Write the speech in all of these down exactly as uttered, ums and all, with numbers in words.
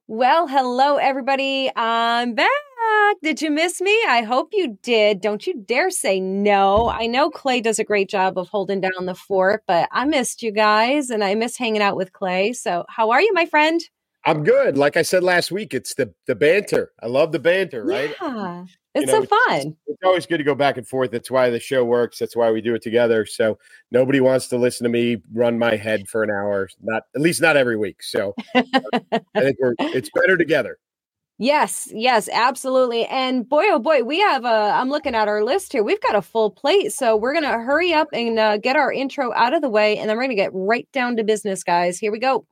Well, hello, everybody. I'm back. Did you miss me? I hope you did. Don't you dare say no. I know Clay does a great job of holding down the fort, but I missed you guys and I miss hanging out with Clay. So, how are you, my friend? I'm good. Like I said last week, it's the the banter. I love the banter, right? Yeah, You it's know, so it's, fun. it's always good to go back and forth. That's why the show works. That's why we do it together. So nobody wants to listen to me run my head for an hour. Not at least not every week. So I think we're it's better together. Yes, yes, absolutely. And boy, oh boy, we have a, I'm looking at our list here. We've got a full plate. So we're going to hurry up and uh, get our intro out of the way. And then we're going to get right down to business, guys. Here we go.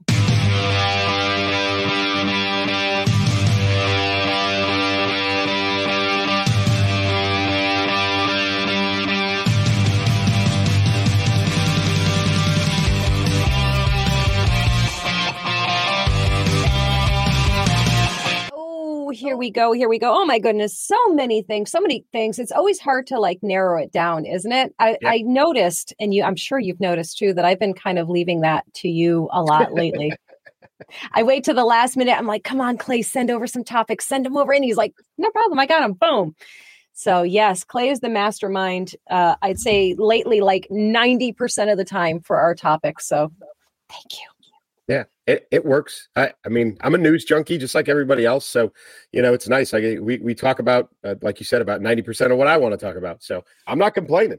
Here we go. Here we go. Oh my goodness. So many things, so many things. It's always hard to like narrow it down, isn't it? I, Yeah. I noticed, and you, I'm sure you've noticed too, that I've been kind of leaving that to you a lot lately. I wait to the last minute. I'm like, come on, Clay, send over some topics, send them over. And he's like, no problem. I got them. Boom. So yes, Clay is the mastermind. Uh, I'd say lately, like ninety percent of the time for our topics. So thank you. Yeah, it, it works. I, I mean, I'm a news junkie just like everybody else. So, you know, it's nice. Like we, we talk about, uh, like you said, about ninety percent of what I want to talk about. So I'm not complaining.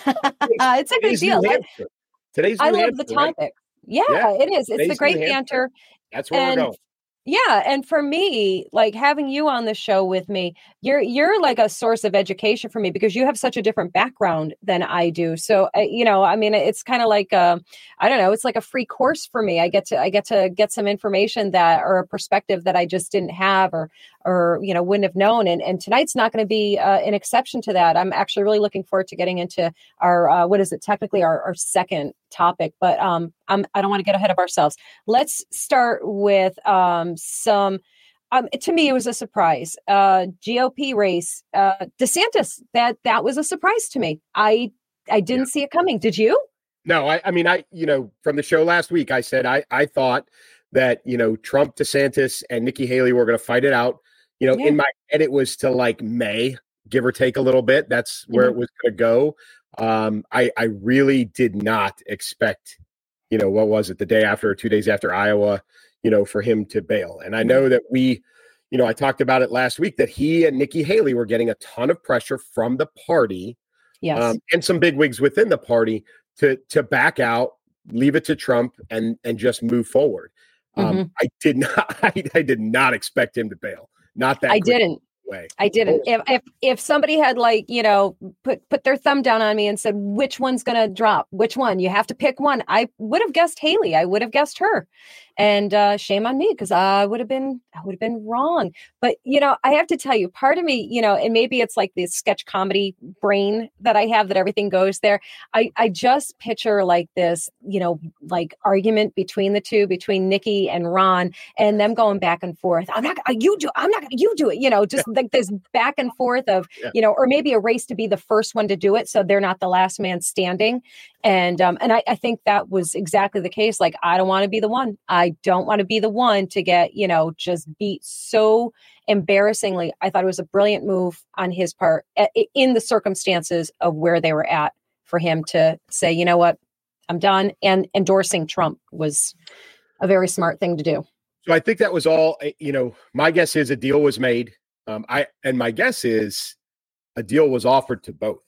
It's a good deal. Today's I New love Hampshire, the topic. right? Yeah, Yeah, it is. It's the today's great New Hampshire. banter. That's where And we're going. yeah, and for me, like having you on the show with me, you're you're like a source of education for me because you have such a different background than I do. So, uh, you know, I mean, it's kind of like uh, I don't know, it's like a free course for me. I get to I get to get some information that or a perspective that I just didn't have or or you know wouldn't have known. And and tonight's not going to be uh, an exception to that. I'm actually really looking forward to getting into our uh, what is it technically our, our second topic, but um, I'm I don't want to get ahead of ourselves. Let's start with um, some. Um, to me, it was a surprise. Uh, G O P race, uh, DeSantis. That that was a surprise to me. I I didn't Yeah. see it coming. Did you? No, I, I mean, I, you know, from the show last week, I said I, I thought that, you know, Trump, DeSantis, and Nikki Haley were going to fight it out. You know, Yeah. in my head, it was to like May, give or take a little bit. That's where Mhm. it was going to go. Um, I, I really did not expect, you know, what was it, the day after or two days after Iowa, you know, for him to bail. And I know that we, you know, I talked about it last week that he and Nikki Haley were getting a ton of pressure from the party Yes. um, and some bigwigs within the party to to back out, leave it to Trump, and and just move forward. Um, Mhm. I did not, I, I did not expect him to bail. Not that I quick didn't. way. I didn't. If, if if somebody had like, you know, put put their thumb down on me and said, which one's going to drop? Which one? You have to pick one. I would have guessed Haley. I would have guessed her. And uh, shame on me because I would have been I would have been wrong. But, you know, I have to tell you, part of me, you know, and maybe it's like this sketch comedy brain that I have that everything goes there. I, I just picture like this, you know, like argument between the two, between Nikki and Ron and them going back and forth. I'm not, you do, I'm not, you do it, you know, just like this back and forth of, Yeah. you know, or maybe a race to be the first one to do it. So they're not the last man standing. And, um, and I, I think that was exactly the case. Like, I don't want to be the one. I don't want to be the one to get, you know, just beat so embarrassingly. I thought it was a brilliant move on his part a- in the circumstances of where they were at for him to say, you know what, I'm done. And endorsing Trump was a very smart thing to do. So I think that was all, you know, my guess is a deal was made. Um, I and my guess is a deal was offered to both.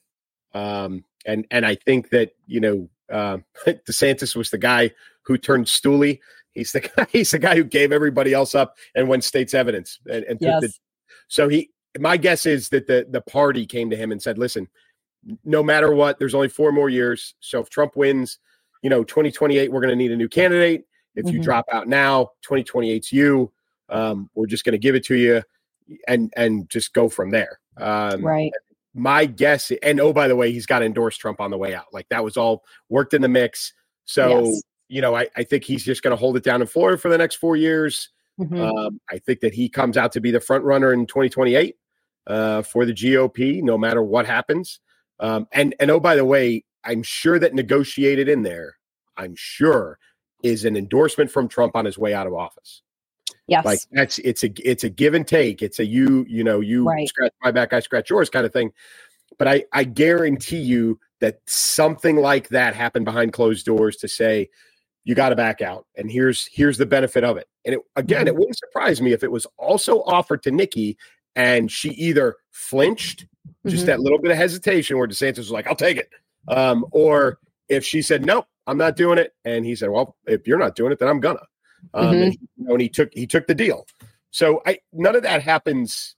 Um, and and I think that, you know, uh, DeSantis was the guy who turned Stooley. He's the guy, he's the guy who gave everybody else up and went state's evidence. And, and Yes. the, so he, my guess is that the the party came to him and said, listen, no matter what, there's only four more years. So if Trump wins, you know, twenty twenty-eight, we're going to need a new candidate. If you Mhm. drop out now, twenty twenty-eight's you. Um, we're just going to give it to you and and just go from there. Um, Right. My guess, and oh, by the way, he's got to endorse Trump on the way out. Like that was all worked in the mix. So, Yes. you know, I, I think he's just going to hold it down in Florida for the next four years. Mhm. Um, I think that he comes out to be the front runner in twenty twenty-eight uh, for the G O P, no matter what happens. Um, and and oh, by the way, I'm sure that negotiated in there, I'm sure, is an endorsement from Trump on his way out of office. Yes. Like that's it's a it's a give and take. It's a you you know you right. scratch my back, I scratch yours kind of thing. But I I guarantee you that something like that happened behind closed doors to say you got to back out, and here's here's the benefit of it. And it, again, mm-hmm. it wouldn't surprise me if it was also offered to Nikki and she either flinched, mm-hmm. just that little bit of hesitation where DeSantis was like, "I'll take it," um, or if she said, "Nope, I'm not doing it," and he said, "Well, if you're not doing it, then I'm gonna." Um, mm-hmm. and, you know, and he took he took the deal. So I none of that happens.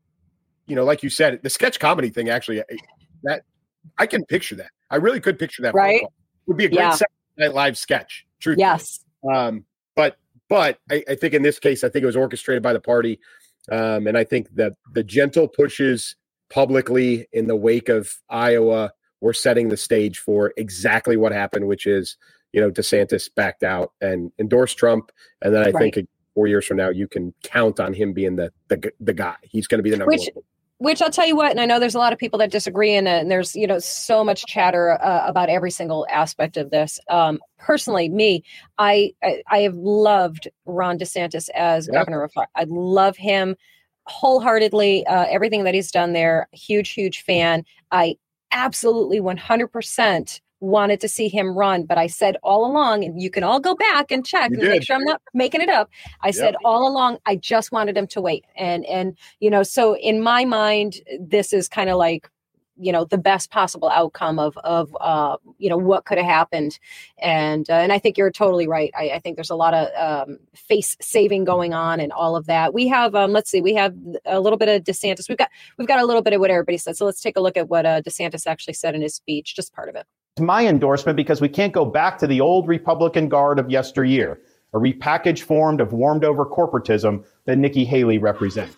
You know, like you said, the sketch comedy thing actually that I can picture that. I really could picture that. Right, it would be a great yeah. Saturday Night Live sketch. Truthfully. Yes. Um, but but I, I think in this case, I think it was orchestrated by the party, um, and I think that the gentle pushes publicly in the wake of Iowa were setting the stage for exactly what happened, which is, you know, DeSantis backed out and endorsed Trump. And then I right. think four years from now, you can count on him being the the, the guy. He's going to be the number which, one. Which I'll tell you what, and I know there's a lot of people that disagree, and, uh, and there's, you know, so much chatter uh, about every single aspect of this. Um, personally, me, I, I I have loved Ron DeSantis as yeah. governor of Florida. I love him wholeheartedly. Uh, everything that he's done there, huge, huge fan. I absolutely one hundred percent wanted to see him run, but I said all along, and you can all go back and check you and did. make sure I'm not making it up. I yep. said all along, I just wanted him to wait. And, and, you know, so in my mind, this is kind of like, you know, the best possible outcome of, of, uh, you know, what could have happened. And, uh, and I think you're totally right. I, I think there's a lot of, um, face saving going on and all of that. We have, um, let's see, we have a little bit of DeSantis. We've got, we've got a little bit of what everybody said. So let's take a look at what uh, DeSantis actually said in his speech, just part of it. My endorsement, because we can't go back to the old Republican guard of yesteryear, a repackaged form of warmed over corporatism that Nikki Haley represents.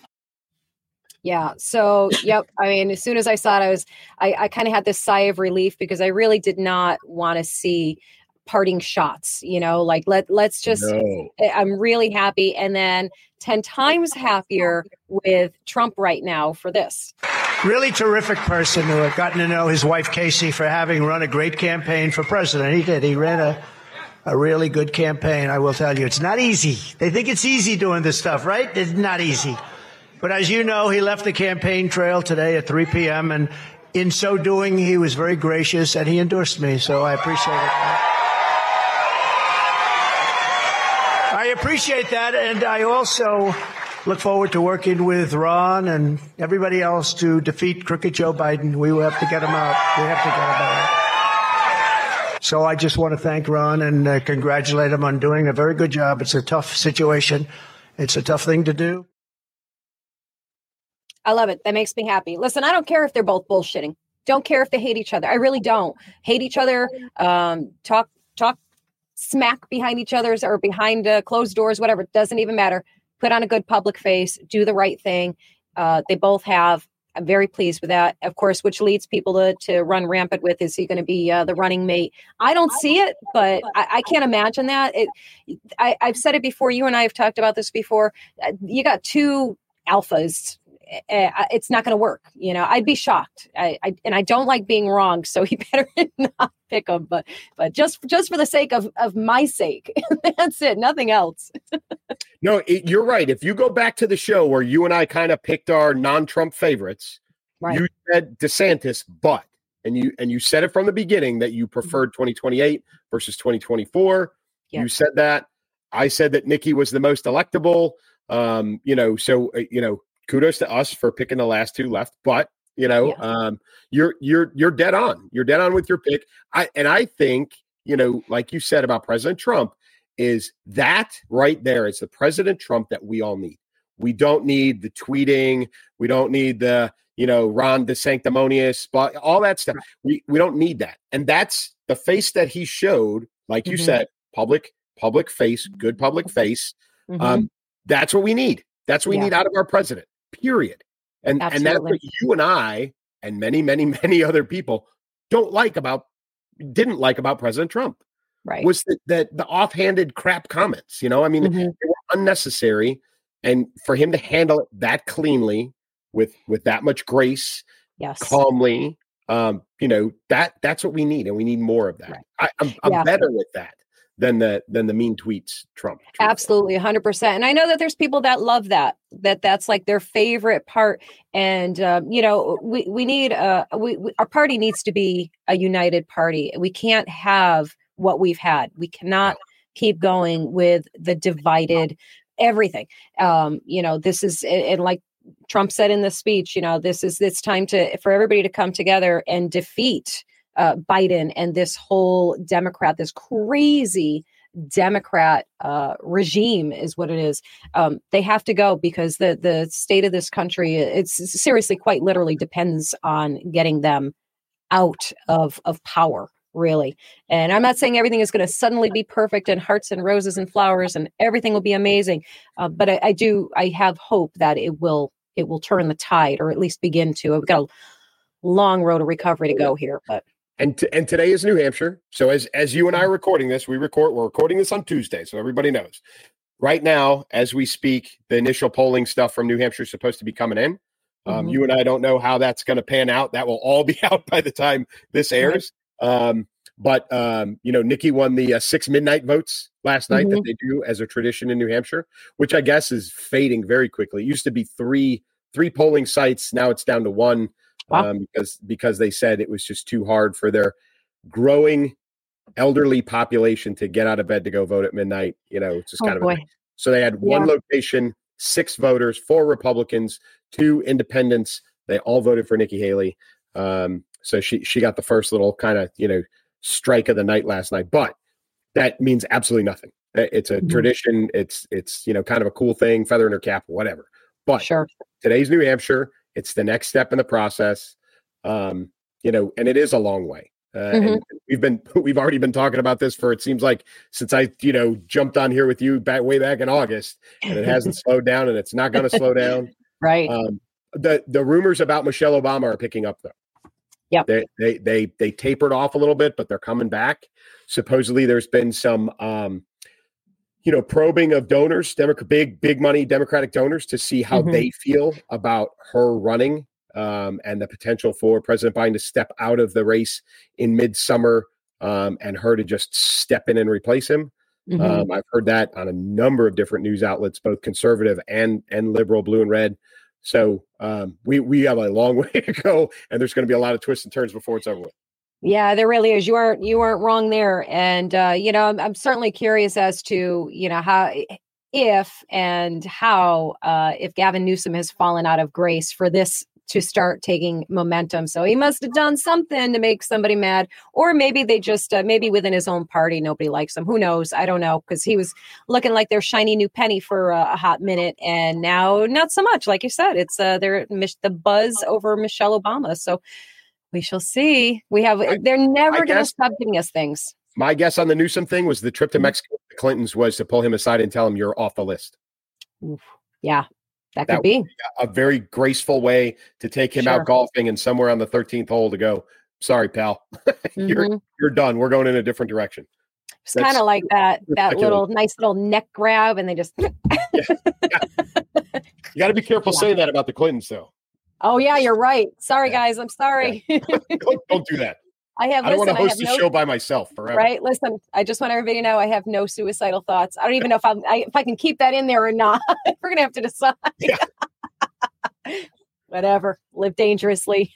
Yeah. So, yep. I mean, as soon as I saw it, I was, I, I kind of had this sigh of relief because I really did not want to see parting shots, you know, like let, let's just, no. I'm really happy. And then ten times happier with Trump right now for this. Really terrific person who had gotten to know his wife, Casey, for having run a great campaign for president. He did. He ran a, a really good campaign. I will tell you, it's not easy. They think it's easy doing this stuff, right? It's not easy. But as you know, he left the campaign trail today at three p.m. And in so doing, he was very gracious and he endorsed me. So I appreciate it. I appreciate that. And I also look forward to working with Ron and everybody else to defeat crooked Joe Biden. We will have to get him out. We have to get him out. So I just want to thank Ron and uh, congratulate him on doing a very good job. It's a tough situation. It's a tough thing to do. I love it. That makes me happy. Listen, I don't care if they're both bullshitting. Don't care if they hate each other. I really don't. Hate each other, um, talk, talk smack behind each other's or behind uh, closed doors, whatever. It doesn't even matter. Put on a good public face, do the right thing. Uh, they both have. I'm very pleased with that. Of course, which leads people to, to run rampant with, is he going to be uh, the running mate? I don't see it, but I, I can't imagine that. It, I, I've said it before. You and I have talked about this before. Uh, you got two alphas. Uh, it's not going to work. You know, I'd be shocked. I, I and I don't like being wrong, so he better not pick them. But but just just for the sake of of my sake, that's it. Nothing else. No, it, you're right. If you go back to the show where you and I kind of picked our non-Trump favorites, right. You said DeSantis, but and you and you said it from the beginning that you preferred twenty twenty-eight versus twenty twenty-four. Yes. You said that. I said that Nikki was the most electable. Um, you know, so uh, you know. Kudos to us for picking the last two left, but you know, yeah. um, you're you're you're dead on. You're dead on with your pick. I and I think, you know, like you said about President Trump, is that right there. It's the President Trump that we all need. We don't need the tweeting. We don't need the, you know, Ron DeSanctimonious, but all that stuff. We we don't need that. And that's the face that he showed. Like you mm-hmm. said, public public face, good public face. Mm-hmm. Um, that's what we need. That's what we yeah. need out of our president. Period. And Absolutely. and that's what you and I and many, many, many other people don't like about, didn't like about President Trump. Right. Was the, the, the offhanded crap comments. You know, I mean, mm-hmm. they were unnecessary. And for him to handle it that cleanly with with that much grace, yes, calmly, um, you know, that that's what we need. And we need more of that. Right. I, I'm, I'm yeah. better with that than the than the mean tweets Trump. Truthfully. Absolutely, one hundred percent. And I know that there's people that love that, that that's like their favorite part. And, um, you know, we, we need, uh, we, we, our party needs to be a united party. We can't have what we've had. We cannot keep going with the divided everything. Um, you know, this is, and like Trump said in the speech, you know, this is, it's time to, for everybody to come together and defeat Uh, Biden and this whole Democrat, this crazy Democrat uh, regime is what it is. Um, they have to go because the the state of this country, it's seriously quite literally depends on getting them out of of power, really. And I'm not saying everything is going to suddenly be perfect and hearts and roses and flowers and everything will be amazing. Uh, but I, I do, I have hope that it will, it will turn the tide or at least begin to. We've got a long road of recovery to go here, but. And t- and today is New Hampshire. So as as you and I are recording this, we record we're recording this on Tuesday, so everybody knows. Right now, as we speak, the initial polling stuff from New Hampshire is supposed to be coming in. Um, mm-hmm. You and I don't know how that's going to pan out. That will all be out by the time this airs. Right. Um, but um, you know, Nikki won the uh, six midnight votes last night mm-hmm. that they do as a tradition in New Hampshire, which I guess is fading very quickly. It used to be three three polling sites. Now it's down to one. Wow. Um, because because they said it was just too hard for their growing elderly population to get out of bed to go vote at midnight. You know, it's just oh, kind of a, so they had yeah. one location, six voters, four Republicans, two independents. They all voted for Nikki Haley. Um, so she she got the first little kind of you know strike of the night last night. But that means absolutely nothing. It's a mm-hmm. tradition. It's it's you know kind of a cool thing, feather in her cap, whatever. But sure. Today's New Hampshire. It's the next step in the process, um, you know, and it is a long way. Uh, mm-hmm. And we've been we've already been talking about this for it seems like since I you know jumped on here with you back way back in August, and it hasn't slowed down, and it's not going to slow down. Right. Um, the the rumors about Michelle Obama are picking up though. Yeah. They they they they tapered off a little bit, but they're coming back. Supposedly, there's been some. Um, you know, probing of donors, Democrat, big, big money Democratic donors to see how mm-hmm. they feel about her running um, and the potential for President Biden to step out of the race in midsummer um, and her to just step in and replace him. Mm-hmm. Um, I've heard that on a number of different news outlets, both conservative and and liberal, blue and red. So um, we we have a long way to go, and there's going to be a lot of twists and turns before it's over with. Yeah, there really is. You aren't you aren't wrong there. And, uh, you know, I'm, I'm certainly curious as to, you know, how if and how uh, if Gavin Newsom has fallen out of grace for this to start taking momentum. So he must have done something to make somebody mad, or maybe they just uh, maybe within his own party, nobody likes him. Who knows? I don't know, because he was looking like their shiny new penny for uh, a hot minute. And now not so much. Like you said, it's uh, they're the buzz over Michelle Obama. So we shall see. We have. I, they're never going to stop giving us things. My guess on the Newsom thing was the trip to Mexico with the Clintons was to pull him aside and tell him you're off the list. Oof. Yeah, that, that could be. be a very graceful way to take him sure. out golfing and somewhere on the thirteenth hole to go, sorry, pal, you're mm-hmm. you're done. We're going in a different direction. It's kind of like that that little nice little neck grab, and they just. yeah. Yeah. You got to be careful yeah. saying that about the Clintons, though. Oh, yeah, you're right. Sorry, yeah. guys. I'm sorry. Yeah. don't, don't do that. I have. I don't listen, want to host a no, show by myself forever. Right. Listen, I just want everybody to know I have no suicidal thoughts. I don't even know if I'm, I, if I can keep that in there or not. We're going to have to decide. Yeah. Whatever. Live dangerously.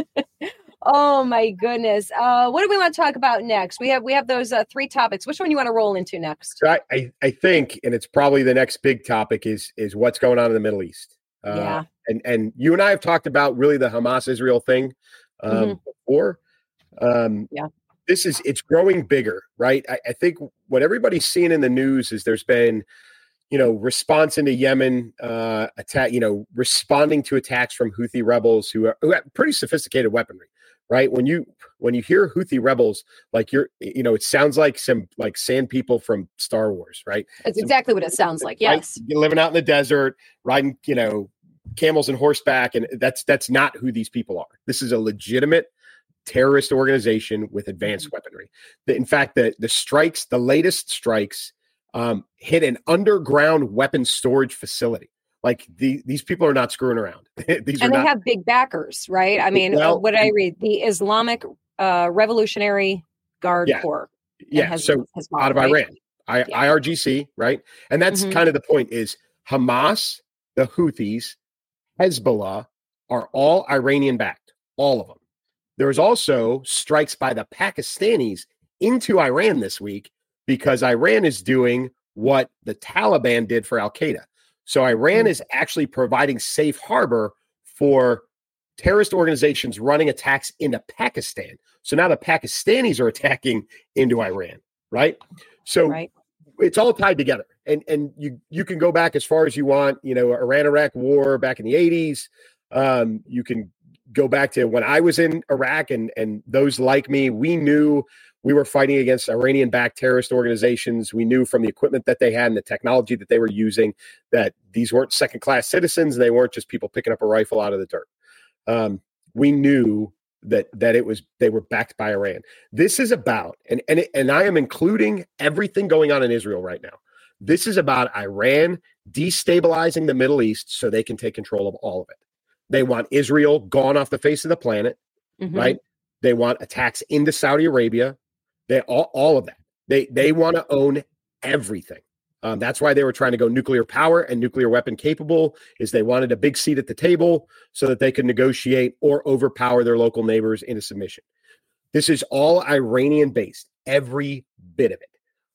Oh, my goodness. Uh, what do we want to talk about next? We have we have those uh, three topics. Which one you want to roll into next? So I, I, I think, and it's probably the next big topic, is is what's going on in the Middle East. Uh, yeah. And and you and I have talked about really the Hamas-Israel thing um, mm-hmm. before. Um, yeah. This is, it's growing bigger, right? I, I think what everybody's seeing in the news is there's been, you know, response into Yemen, uh, attack, you know, responding to attacks from Houthi rebels who, are, who have pretty sophisticated weaponry, right? When you, when you hear Houthi rebels, like you're, you know, it sounds like some, like sand people from Star Wars, right? That's some, exactly what it sounds like. Yes. Right? You're living out in the desert, riding, you know, camels and horseback. And that's, that's not who these people are. This is a legitimate terrorist organization with advanced mm-hmm. weaponry. The, in fact, the, the strikes, the latest strikes um, hit an underground weapons storage facility. Like the, these people are not screwing around. these and are they not, have big backers, right? I mean, well, what did I read? The Islamic uh, Revolutionary Guard yeah. Corps. Yeah, Hez- so Hezbollah, out of right? Iran, I, Yeah. I R G C, right? And that's Mhm. kind of the point is Hamas, the Houthis, Hezbollah are all Iranian backed, all of them. There's also strikes by the Pakistanis into Iran this week because Iran is doing what the Taliban did for Al Qaeda. So Iran Mhm. is actually providing safe harbor for terrorist organizations running attacks into Pakistan. So now the Pakistanis are attacking into Iran, right? So Right. it's all tied together. And and you you can go back as far as you want, you know, Iran-Iraq war back in the eighties. Um, you can go back to when I was in Iraq and and those like me, we knew we were fighting against Iranian-backed terrorist organizations. We knew from the equipment that they had and the technology that they were using that these weren't second-class citizens. They weren't just people picking up a rifle out of the dirt. Um, we knew that that it was they were backed by Iran. This is about and and it, and I am including everything going on in Israel right now. This is about Iran destabilizing the Middle East so they can take control of all of it. They want Israel gone off the face of the planet, Mhm. right? They want attacks into Saudi Arabia. They all all of that. They they want to own everything. Um, that's why they were trying to go nuclear power and nuclear weapon capable, is they wanted a big seat at the table so that they could negotiate or overpower their local neighbors into submission. This is all Iranian based, every bit of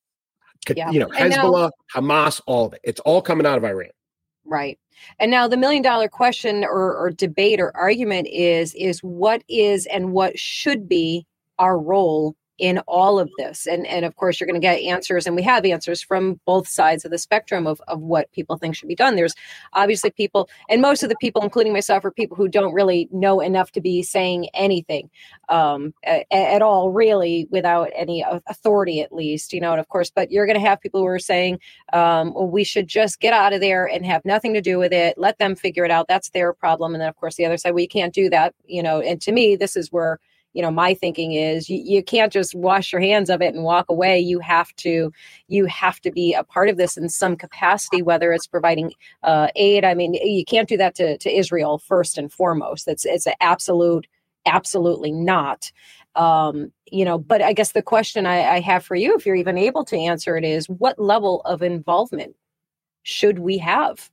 it. Yeah. You know, And now- Hezbollah, Hamas, all of it. It's all coming out of Iran. Right. And now the million dollar question or, or debate or argument is, is what is and what should be our role in all of this? And, and of course, you're going to get answers, and we have answers from both sides of the spectrum of, of what people think should be done. There's obviously people, and most of the people, including myself, are people who don't really know enough to be saying anything um, at, at all, really, without any authority, at least, you know, and of course, but you're going to have people who are saying, um, well, we should just get out of there and have nothing to do with it. Let them figure it out. That's their problem. And then, of course, the other side, well, you can't do that, you know, and to me, this is where, you know, my thinking is you, you can't just wash your hands of it and walk away. You have to, you have to be a part of this in some capacity, whether it's providing uh, aid. I mean, you can't do that to, to Israel first and foremost. It's, it's an absolute, absolutely not. Um, you know, but I guess the question I, I have for you, if you're even able to answer it, is what level of involvement should we have?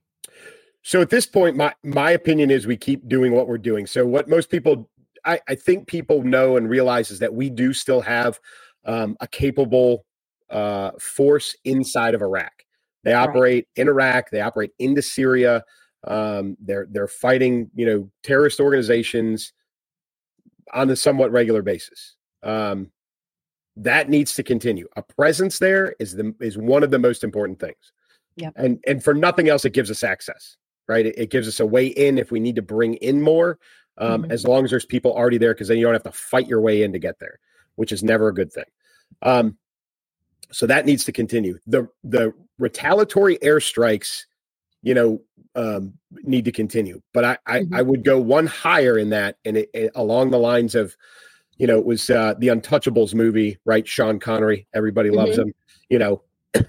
So at this point, my, my opinion is we keep doing what we're doing. So what most people I, I think people know and realize is that we do still have um, a capable uh, force inside of Iraq. They operate right. in Iraq. They operate into Syria. Um, they're they're fighting, you know, terrorist organizations on a somewhat regular basis. Um, that needs to continue. A presence there is the is one of the most important things. Yep. And and for nothing else, it gives us access. Right. It, it gives us a way in if we need to bring in more. Um, mm-hmm. As long as there's people already there, because then you don't have to fight your way in to get there, which is never a good thing. Um, so that needs to continue. The the retaliatory airstrikes, you know, um, need to continue. But I I, mm-hmm. I would go one higher in that, and it, it, along the lines of, you know, it was uh, the Untouchables movie, right? Sean Connery, everybody loves mm-hmm. him. You know,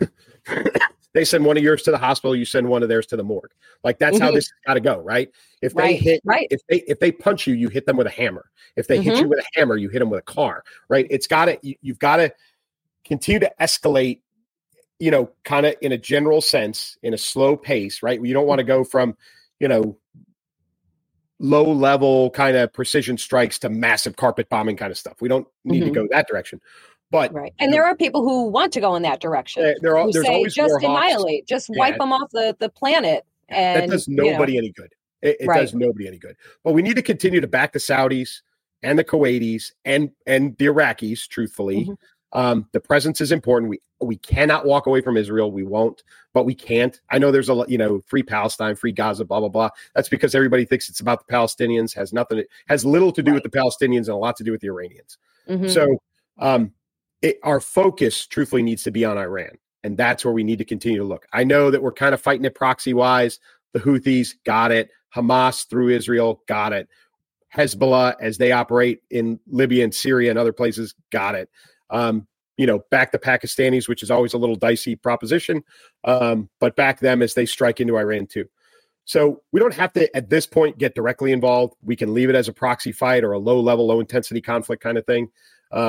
they send one of yours to the hospital, you send one of theirs to the morgue. Like that's mm-hmm. how this got to go, right? If they right, hit, right. if they if they punch you, you hit them with a hammer. If they mm-hmm. hit you with a hammer, you hit them with a car, right? It's got to you, you've got to continue to escalate, you know, kind of in a general sense, in a slow pace, right? You don't want to go from, you know, low level kind of precision strikes to massive carpet bombing kind of stuff. We don't need mm-hmm. to go that direction. But right, and there are people who want to go in that direction. Uh, there are who there's say, always just war annihilate, hawks. just wipe yeah. them off the, the planet. And that does nobody you know, any good. It, it right. does nobody any good. But we need to continue to back the Saudis and the Kuwaitis and and the Iraqis. Truthfully, mm-hmm. um, the presence is important. We we cannot walk away from Israel. We won't, but we can't. I know there's a lot, you know, free Palestine, free Gaza, blah blah blah. That's because everybody thinks it's about the Palestinians. Has nothing. Has little to do right. with the Palestinians and a lot to do with the Iranians. Mm-hmm. So. Um, It, our focus, truthfully, needs to be on Iran, and that's where we need to continue to look. I know that we're kind of fighting it proxy-wise. The Houthis, got it. Hamas through Israel, got it. Hezbollah, as they operate in Libya and Syria and other places, got it. Um, you know, back the Pakistanis, which is always a little dicey proposition, um, but back them as they strike into Iran too. So we don't have to, at this point, get directly involved. We can leave it as a proxy fight or a low-level, low-intensity conflict kind of thing. Um,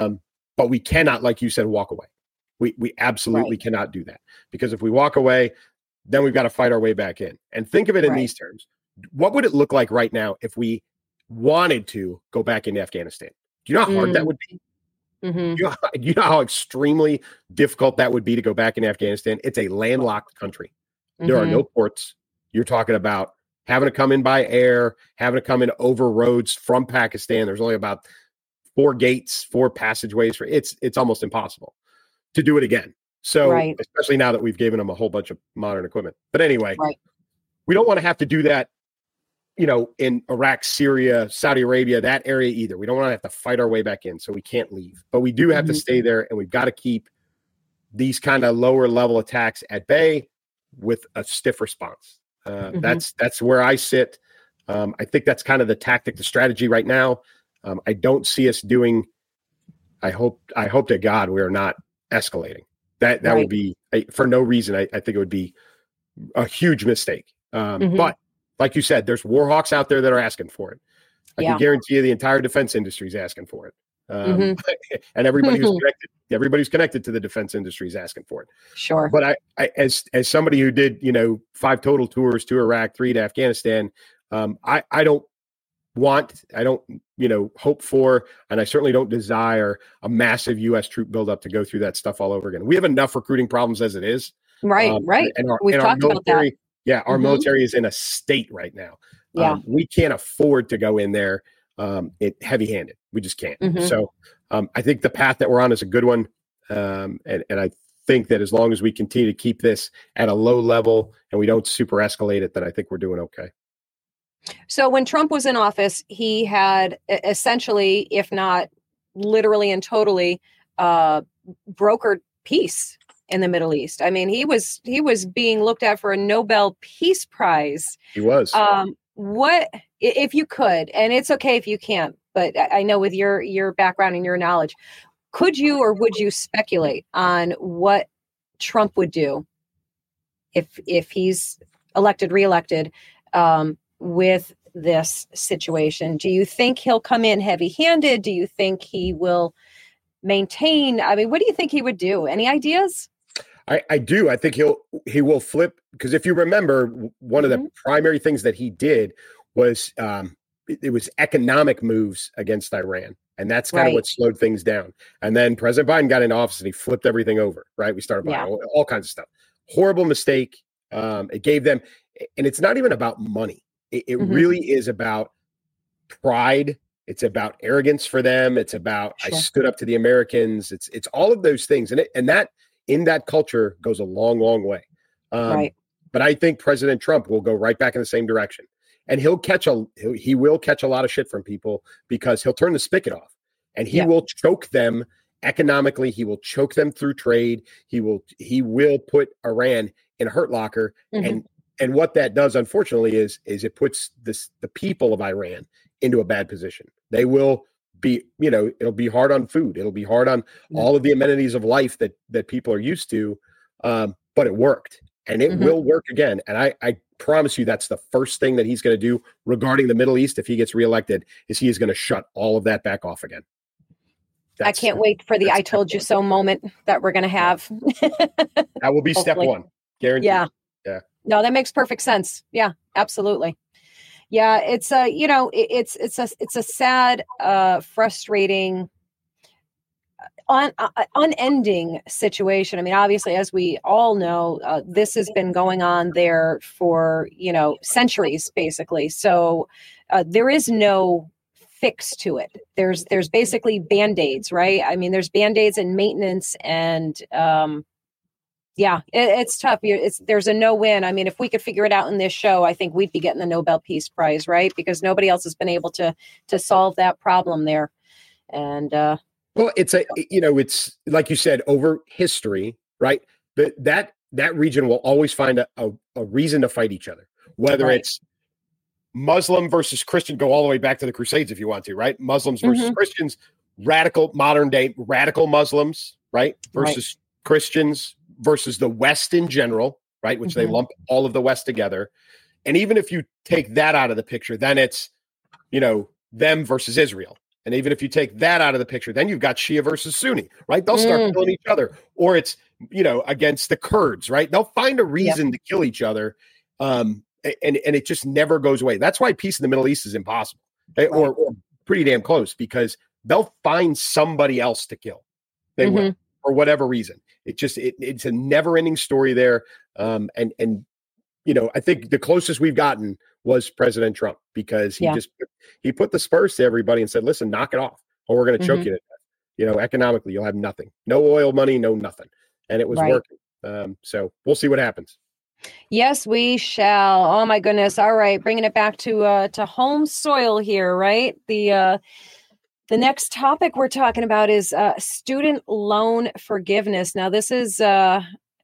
but we cannot, like you said, walk away. We we absolutely Right. cannot do that, because if we walk away, then we've got to fight our way back in. And think of it in Right. these terms. What would it look like right now if we wanted to go back into Afghanistan? Do you know how hard Mm. that would be? Mhm. You know, how- you know how extremely difficult that would be to go back in Afghanistan? It's a landlocked country. There are Mhm. no ports. You're talking about having to come in by air, having to come in over roads from Pakistan. There's only about four gates, four passageways for it's it's almost impossible to do it again. So Right. especially now that we've given them a whole bunch of modern equipment. But anyway, Right. we don't want to have to do that, you know, in Iraq, Syria, Saudi Arabia, that area either. We don't want to have to fight our way back in, so we can't leave. But we do have to Mhm. stay there, and we've got to keep these kind of lower level attacks at bay with a stiff response. Uh, Mhm. That's that's where I sit. Um, I think that's kind of the tactic, the strategy right now. Um, I don't see us doing. I hope. I hope to God we are not escalating. That that Right. would be I- for no reason. I, I think it would be a huge mistake. Um, Mhm. But like you said, there's war hawks out there that are asking for it. I Yeah. can guarantee you the entire defense industry is asking for it. Um, Mhm. and everybody who's connected, everybody who's connected to the defense industry is asking for it. Sure. But I, I as as somebody who did, you know, five total tours to Iraq, three to Afghanistan, um, I I don't want, I don't, you know, hope for, and I certainly don't desire a massive U S troop buildup to go through that stuff all over again. We have enough recruiting problems as it is. Right. Um, Right. And our, We've and our talked about that. military, yeah, our Mhm. military is in a state right now. Yeah. Um, we can't afford to go in there um, it heavy handed. We just can't. Mhm. So um, I think the path that we're on is a good one. Um, and, and I think that as long as we continue to keep this at a low level and we don't super escalate it, then I think we're doing okay. So when Trump was in office, he had e- essentially, if not literally and totally, uh, brokered peace in the Middle East. I mean, he was he was being looked at for a Nobel Peace Prize. He was. Um, what i- if you could, and it's okay if you can't, but I I know with your your background and your knowledge, could you or would you speculate on what Trump would do if if he's elected, reelected, um, with this situation? Do you think he'll come in heavy-handed? Do you think he will maintain? I mean, what do you think he would do? Any ideas? I, I do. I think he'll he will flip, because if you remember, w- one of the Mhm. primary things that he did was um, it, it was economic moves against Iran, and that's kind Right. of what slowed things down. And then President Biden got into office and he flipped everything over. Right, we started buying Yeah. all, all kinds of stuff. Horrible mistake. Um, it gave them, and it's not even about money. It, it Mhm. really is about pride. It's about arrogance for them. It's about I Sure. stood up to the Americans. It's it's all of those things, and it, and that in that culture goes a long, long way. Um, Right. But I think President Trump will go right back in the same direction, and he'll catch a he'll, he will catch a lot of shit from people because he'll turn the spigot off, and he Yeah. will choke them economically. He will choke them through trade. He will he will put Iran in a hurt locker, Mhm. and and what that does, unfortunately, is is it puts this the people of Iran into a bad position. They will be, you know, it'll be hard on food. It'll be hard on Yeah. all of the amenities of life that that people are used to. Um, but it worked, and it Mhm. will work again. And I, I promise you, that's the first thing that he's going to do regarding the Middle East if he gets reelected, is he is going to shut all of that back off again. I That's- can't wait for the that's I told step you one. so moment that we're going to have. That will be step Hopefully. one, guaranteed. Yeah. Yeah. No, that makes perfect sense. Yeah, absolutely. Yeah, it's a, you know, it, it's it's a it's a sad, uh, frustrating, un, uh, unending situation. I mean, obviously, as we all know, uh, this has been going on there for, you know, centuries, basically. So uh, there is no fix to it. There's there's basically band-aids, right? I mean, there's band-aids and maintenance, and um, yeah, it, it's tough. You- It's there's a no-win. I mean, if we could figure it out in this show, I think we'd be getting the Nobel Peace Prize, right? Because nobody else has been able to to solve that problem there. And uh, Well, it's a you know, it's like you said, over history, right? That that that region will always find a, a, a reason to fight each other, whether Right. it's Muslim versus Christian, go all the way back to the Crusades if you want to, right? Muslims versus Mhm. Christians, radical modern day radical Muslims, right? Right. Versus Christians versus the West in general, right? Which they Mhm. lump all of the West together. And even if you take that out of the picture, then it's, you know, them versus Israel. And even if you take that out of the picture, then you've got Shia versus Sunni, right? They'll start mm. killing each other. Or it's, you know, against the Kurds, right? They'll find a reason yep. to kill each other. Um, and, and it just never goes away. That's why peace in the Middle East is impossible, right. or, or pretty damn close, because they'll find somebody else to kill. They mm-hmm. will, for whatever reason. It just, it, it's a never ending story there. Um, and, and, you know, I think the closest we've gotten was President Trump, because he yeah. just he put the spurs to everybody and said, listen, knock it off, or we're going to choke mm-hmm. you to death. You know, economically, you'll have nothing, no oil money, no nothing. And it was right. working. Um, so we'll see what happens. Yes, we shall. Oh my goodness. All right. Bringing it back to uh, to home soil here, right? The uh, the next topic we're talking about is uh, student loan forgiveness. Now, this is uh,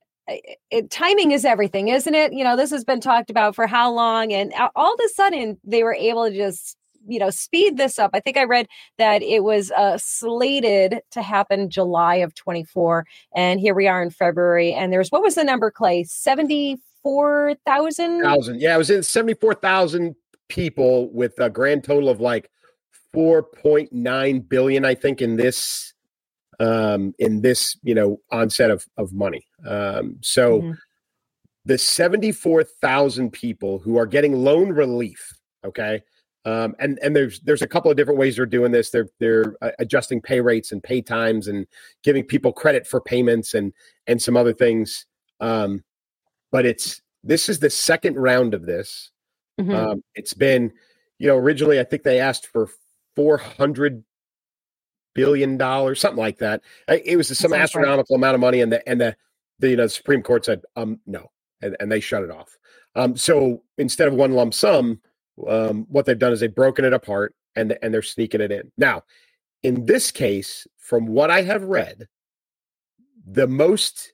It, timing is everything, isn't it? You know, this has been talked about for how long, and all of a sudden they were able to just, you know, speed this up. I think I read that it was uh, slated to happen July of twenty-four, and here we are in February. And there's, what was the number, Clay? seventy-four thousand? Thousand. Yeah, it was in seventy-four thousand people with a grand total of like four point nine billion, I think, in this. Um, in this, you know, onset of, of money. Um, so mm-hmm. the seventy-four thousand people who are getting loan relief, okay, um, and and there's there's a couple of different ways they're doing this. They're they're uh, adjusting pay rates and pay times and giving people credit for payments and and some other things. Um, but it's this is the second round of this. Mm-hmm. Um, it's been, you know, originally I think they asked for four hundred billion dollars, something like that. It was some astronomical right. amount of money, and the and the, the you know the Supreme Court said um no, and, and they shut it off. Um, so instead of one lump sum, um, what they've done is they've broken it apart and and they're sneaking it in. Now, in this case, from what I have read, the most,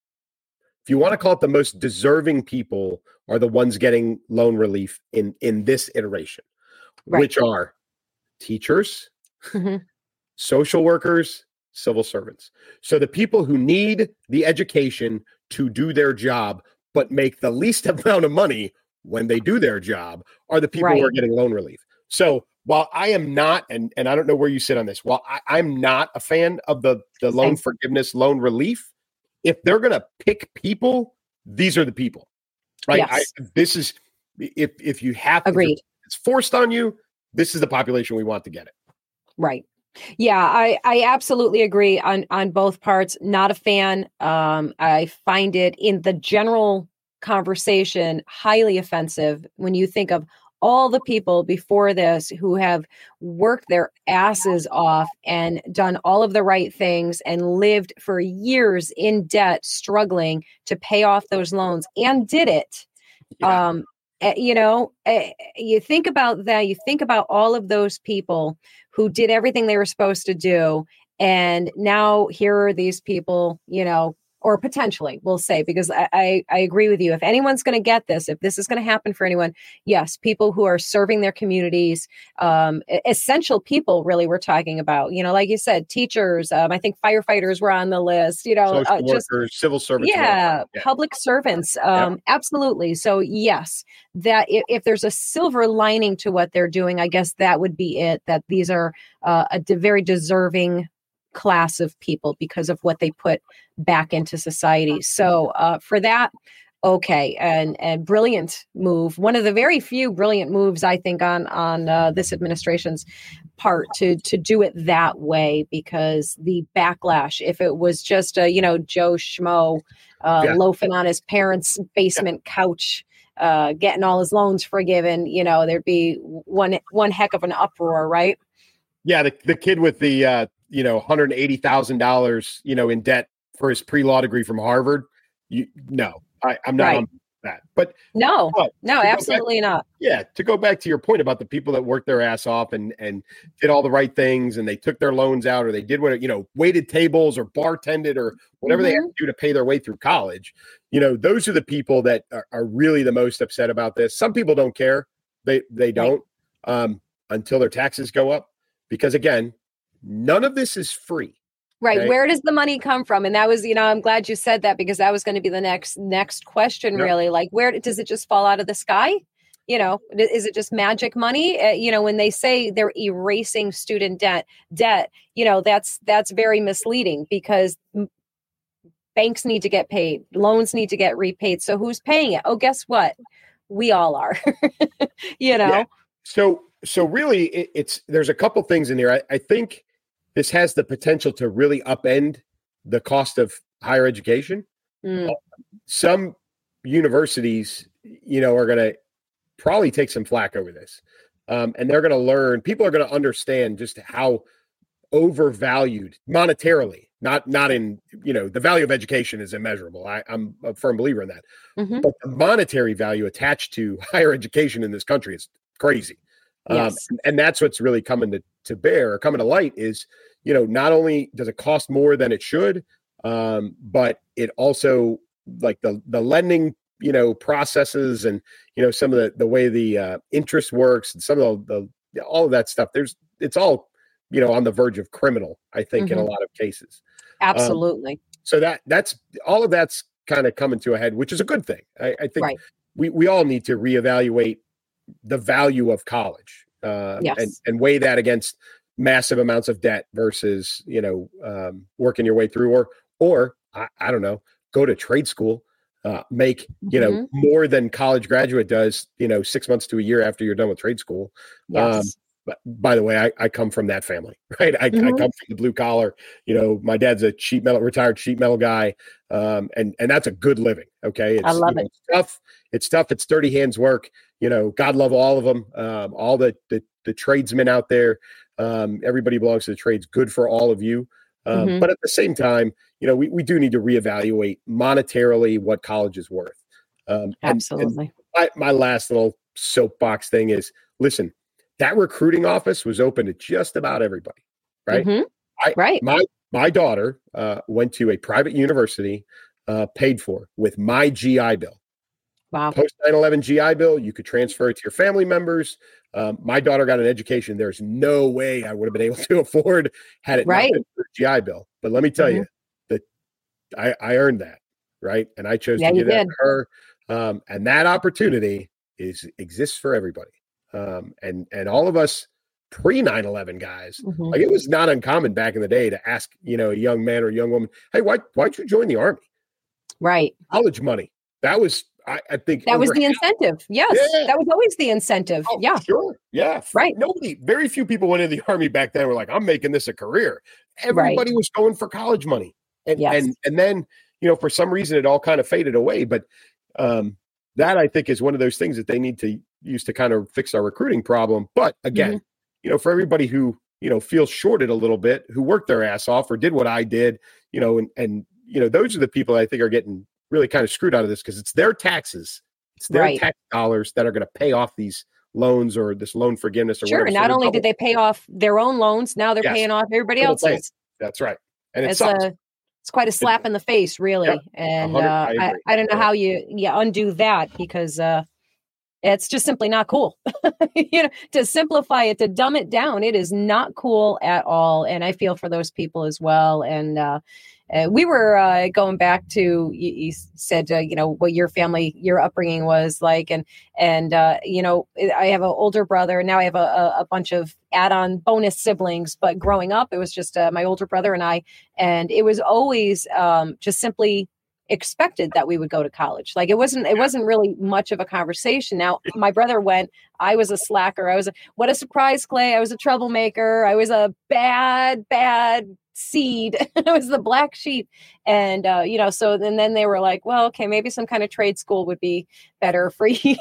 if you want to call it, the most deserving people are the ones getting loan relief in in this iteration, right. which are teachers. Mm-hmm. Social workers, civil servants. So the people who need the education to do their job, but make the least amount of money when they do their job, are the people right. who are getting loan relief. So while I am not, and, and I don't know where you sit on this, while I, I'm not a fan of the, the loan forgiveness, loan relief, if they're going to pick people, these are the people, right? Yes. I, this is, if if you have, agreed, it's forced on you, this is the population we want to get it. Right. Yeah, I, I absolutely agree on, on both parts. Not a fan. Um, I find it in the general conversation highly offensive when you think of all the people before this who have worked their asses off and done all of the right things and lived for years in debt, struggling to pay off those loans, and did it. Yeah. Um, you know, you think about that. You think about all of those people who did everything they were supposed to do. And now here are these people, you know, or potentially we'll say, because I, I, I agree with you. If anyone's going to get this, if this is going to happen for anyone, yes, people who are serving their communities, um, essential people, really, we're talking about, you know, like you said, teachers, um, I think firefighters were on the list, you know, uh, just workers, civil servants. Yeah, yeah. Public servants. Um, yeah. Absolutely. So yes, that if, if there's a silver lining to what they're doing, I guess that would be it, that these are uh, a de- very deserving class of people because of what they put back into society. So uh, for that, okay, and and brilliant move. One of the very few brilliant moves, I think, on on uh, this administration's part to to do it that way, because the backlash, if it was just a, you know, Joe Schmo uh, yeah. loafing on his parents' basement yeah. couch, uh, getting all his loans forgiven, you know, there'd be one one heck of an uproar, right? Yeah, the the kid with the uh, you know one hundred eighty thousand dollars, you know, in debt for his pre-law degree from Harvard. You no, I, I'm not right. on that. But no, but no, absolutely back, not. Yeah, to go back to your point about the people that worked their ass off and and did all the right things, and they took their loans out, or they did what, you know, waited tables or bartended or whatever mm-hmm. they had to do to pay their way through college. You know, those are the people that are, are really the most upset about this. Some people don't care; they they don't right. um, until their taxes go up, because again, none of this is free. Right. Okay? Where does the money come from? And that was, you know, I'm glad you said that, because that was going to be the next next question, yep. really. Like, where does it just fall out of the sky? you know, is it just magic money? Uh, you know, when they say they're erasing student debt, debt, you know, that's that's very misleading because banks need to get paid, loans need to get repaid. So who's paying it? Oh, guess what? We all are. you know. Yeah. So so really, it, it's there's a couple things in here. I, I think this has the potential to really upend the cost of higher education. Mm. Uh, some universities, you know, are going to probably take some flack over this. Um, and they're going to learn, people are going to understand just how overvalued monetarily, not, not in, you know, the value of education is immeasurable. I, I'm a firm believer in that. Mm-hmm. But the monetary value attached to higher education in this country is crazy. Yes. Um, and that's what's really coming to, to bear or coming to light is, you know, not only does it cost more than it should, um, but it also like the, the lending, you know, processes and, you know, some of the, the way the uh, interest works and some of the, the, all of that stuff, there's, it's all, you know, on the verge of criminal, I think, mm-hmm. in a lot of cases. Absolutely. Um, so that, that's, all of that's kind of coming to a head, which is a good thing. I, I think right. we, we all need to reevaluate the value of college uh, yes. and, and weigh that against massive amounts of debt versus, you know, um, working your way through or, or I, I don't know, go to trade school, uh, make, you know, mm-hmm. more than college graduate does, you know, six months to a year after you're done with trade school. Yes. Um, but by the way, I, I come from that family, right? I, mm-hmm. I come from the blue collar, you know, my dad's a sheet metal, retired sheet metal guy. Um, and, and that's a good living. Okay. It's, I love you know, it. It's tough. It's tough. It's dirty hands work. You know, God love all of them. Um, all the, the, the tradesmen out there. Um, everybody belongs to the trades. Good for all of you. Um, mm-hmm. But at the same time, you know, we, we do need to reevaluate monetarily what college is worth. Um, Absolutely. And, and my, my last little soapbox thing is, listen, that recruiting office was open to just about everybody, right? Mm-hmm. I, right. My my daughter uh, went to a private university, uh, paid for with my G I Bill. Wow. Post nine eleven G I Bill, you could transfer it to your family members. Um, my daughter got an education. There's no way I would have been able to afford had it right. not been for G I Bill. But let me tell mm-hmm. you that I, I earned that, right? And I chose yeah, to give that did. to her. Um, and that opportunity is exists for everybody. Um, and and all of us pre nine eleven guys, mm-hmm. like it was not uncommon back in the day to ask, you know, a young man or a young woman, hey, why why'd you join the Army? Right. College money. That was, I, I think that was the incentive. Yes, yeah. That was always the incentive. Oh, yeah, sure. Yeah, right. Nobody, very few people went in the Army back then. Were like, I'm making this a career. Everybody right. was going for college money, and yes. and and then you know, for some reason, it all kind of faded away. But um, that I think is one of those things that they need to use to kind of fix our recruiting problem. But again, mm-hmm. you know, for everybody who you know feels shorted a little bit, who worked their ass off or did what I did, you know, and and you know, those are the people I think are getting really kind of screwed out of this because it's their taxes, it's their right. tax dollars that are going to pay off these loans or this loan forgiveness or sure. whatever. Not so only did they pay off their own loans, now they're yes. paying off everybody else's. That's right. And it it's sucks. a it's quite a slap in the face, really. Yeah, and uh, I, I, I don't know how you you undo that because uh, it's just simply not cool. you know, to simplify it, to dumb it down, it is not cool at all. And I feel for those people as well. And uh, Uh, we were uh, going back to, you, you said, uh, you know, what your family, your upbringing was like. And, and uh, you know, I have an older brother. Now I have a, a bunch of add-on bonus siblings. But growing up, it was just uh, my older brother and I. And it was always um, just simply expected that we would go to college. Like it wasn't, it wasn't really much of a conversation. Now my brother went, I was a slacker. I was, a, what a surprise, Clay. I was a troublemaker. I was a bad, bad seed. I was the black sheep. And, uh, you know, so then, then they were like, well, okay, maybe some kind of trade school would be better for you.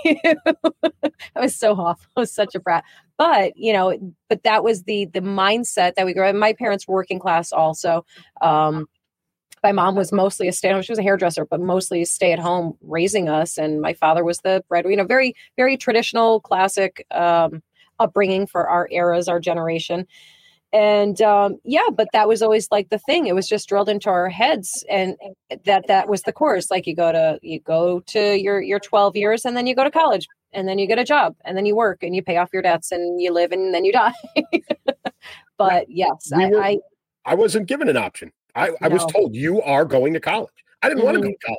I was so awful. I was such a brat. But, you know, but that was the, the mindset that we grew up. My parents were working class also. Um, My mom was mostly a stay-at-home. She was a hairdresser, but mostly stay-at-home raising us. And my father was the breadwinner. You know, very, very traditional, classic um, upbringing for our eras, our generation. And um, yeah, but that was always like the thing. It was just drilled into our heads, and that that was the course. Like you go to you go to your your twelve years, and then you go to college, and then you get a job, and then you work, and you pay off your debts, and you live, and then you die. But yes, we I, were, I I wasn't given an option. I, I no. was told you are going to college. I didn't mm-hmm. want to go to college.